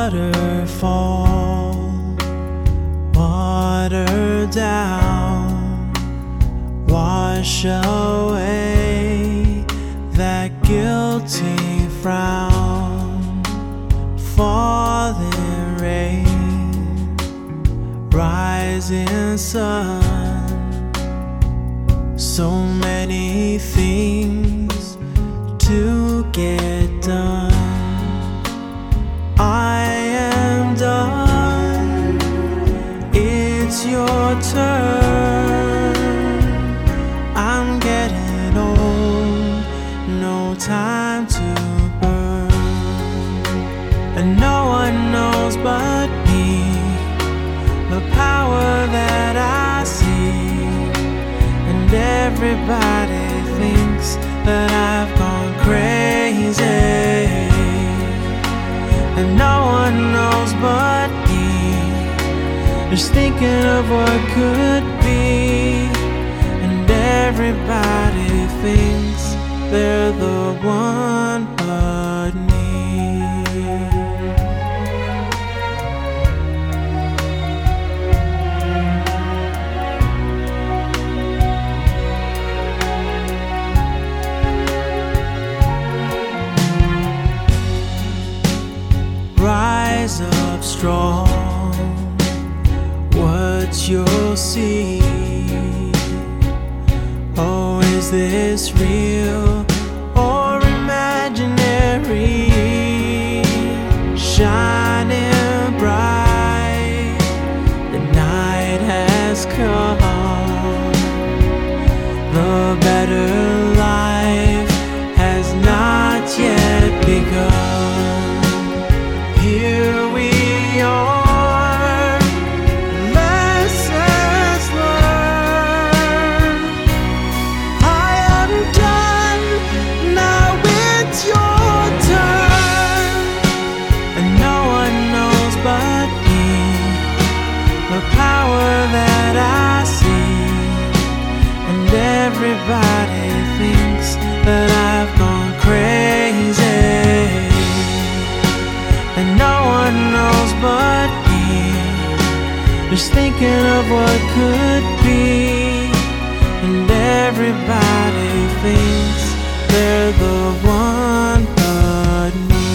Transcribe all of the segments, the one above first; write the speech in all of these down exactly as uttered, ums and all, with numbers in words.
waterfall, water down, wash away that guilty frown. Falling rain, rising sun, so many things to get done. I am done, it's your turn. I'm getting old, no time to burn. And no one knows but me the power that I see. And everybody thinks that I've gone crazy. And no one knows but me, just thinking of what could be. And everybody thinks they're the one but me. Rise up strong, what you'll see. Oh, is this real or imaginary? Shining bright, the night has come. The better life has not yet begun. Here we are, lessons learned. I am done, now it's your turn. And no one knows but me the power that I see. And everybody thinks that I've gone crazy. And no one knows but me, just thinking of what could be. And everybody thinks they're the one but me.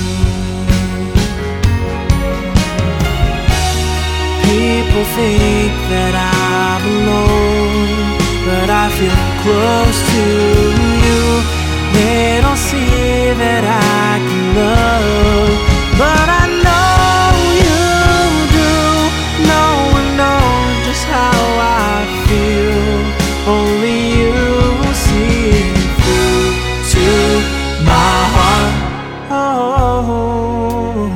People think that I'm alone, but I feel close to you. They don't see that I can love, but I know you do. No one knows just how I feel. Only you see through to my heart. Oh,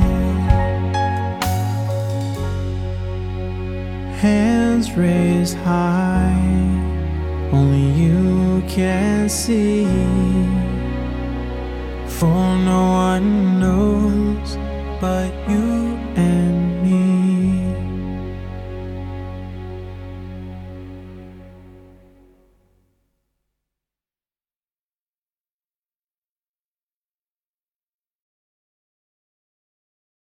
hands raised high, only you can see. For no one knows but you and me.